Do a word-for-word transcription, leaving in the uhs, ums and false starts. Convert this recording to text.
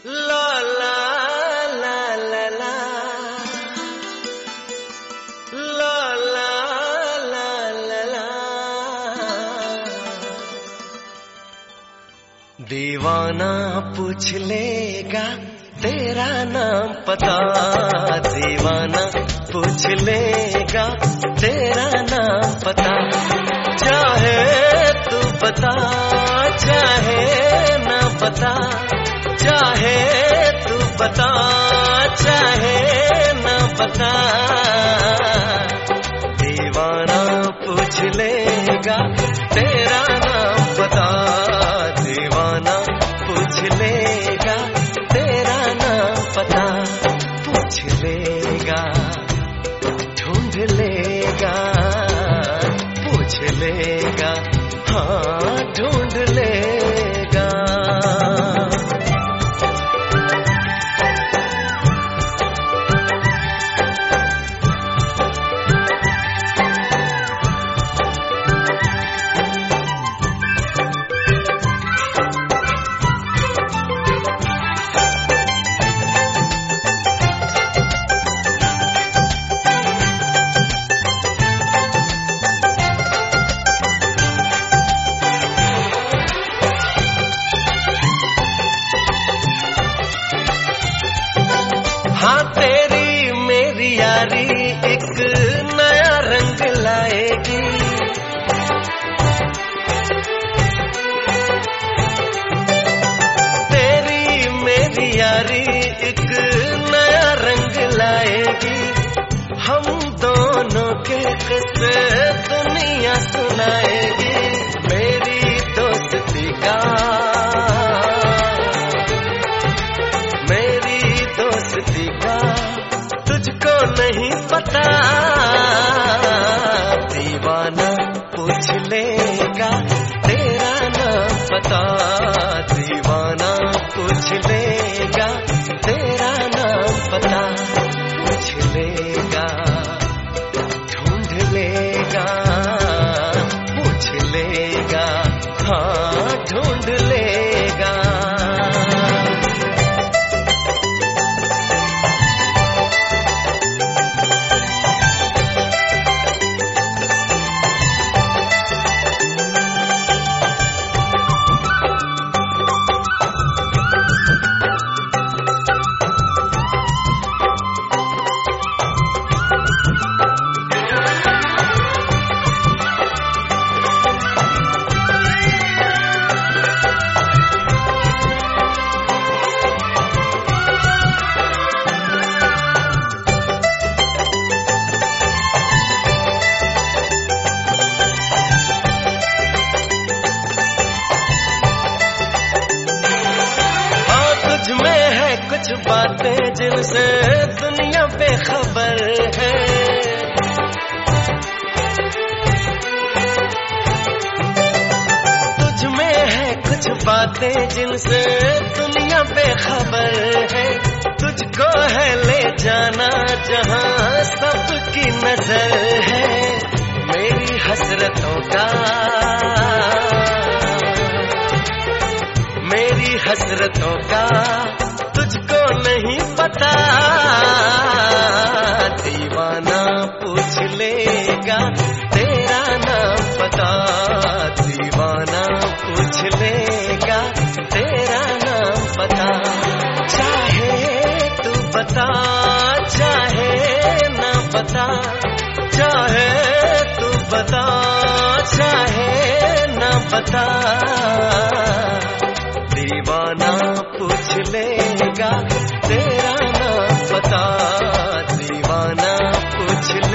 ला ला ला ला ला ला ला ला ला ला। दीवाना पूछ लेगा तेरा नाम पता, दीवाना पूछ लेगा तेरा नाम पता। चाहे तू बता चाहे ना बता, चाहे तू बता चाहे ना बता। दीवाना पूछ लेगा तेरा नाम पता, दीवाना पूछ लेगा तेरा नाम पता। पूछ लेगा ढूंढ लेगा, पूछ लेगा हाँ ढूंढ लेगा। हाँ तेरी मेरी यारी एक नया रंग लाएगी, तेरी मेरी यारी एक नया रंग लाएगी। हम दोनों के किस्से दुनिया सुनाएगी। मेरी दोस्ती का दोस्ती का तुझको नहीं पता। दीवाना पूछ लेगा तेरा नाम पता, दीवाना पूछ लेगा तेरा नाम पता। पूछ लेगा ढूंढ लेगा, पूछ लेगा हाँ ढूंढ लेगा। कुछ बातें जिनसे दुनिया बेखबर है, तुझ में है कुछ बातें जिनसे दुनिया बेखबर है। तुझको है ले जाना जहां सबकी नजर है। मेरी हसरतों का मेरी हसरतों का तुझको नहीं पता। दीवाना पूछ लेगा तेरा नाम पता, दीवाना पूछ लेगा तेरा नाम पता। चाहे तू बता चाहे ना बता, चाहे तू बता चाहे ना बता। दीवाना पूछ लेगा तेरा नाम पता, दीवाना पूछ लेगा।